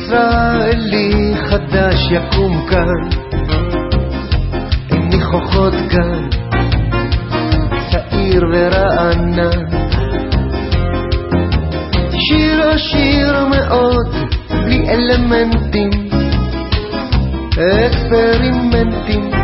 ישראלי חדש יקום כאן, עם ניחוחות כאן, צעיר ורענן. שיר עשיר מאוד, בלי אלמנטים, אקספרימנטים,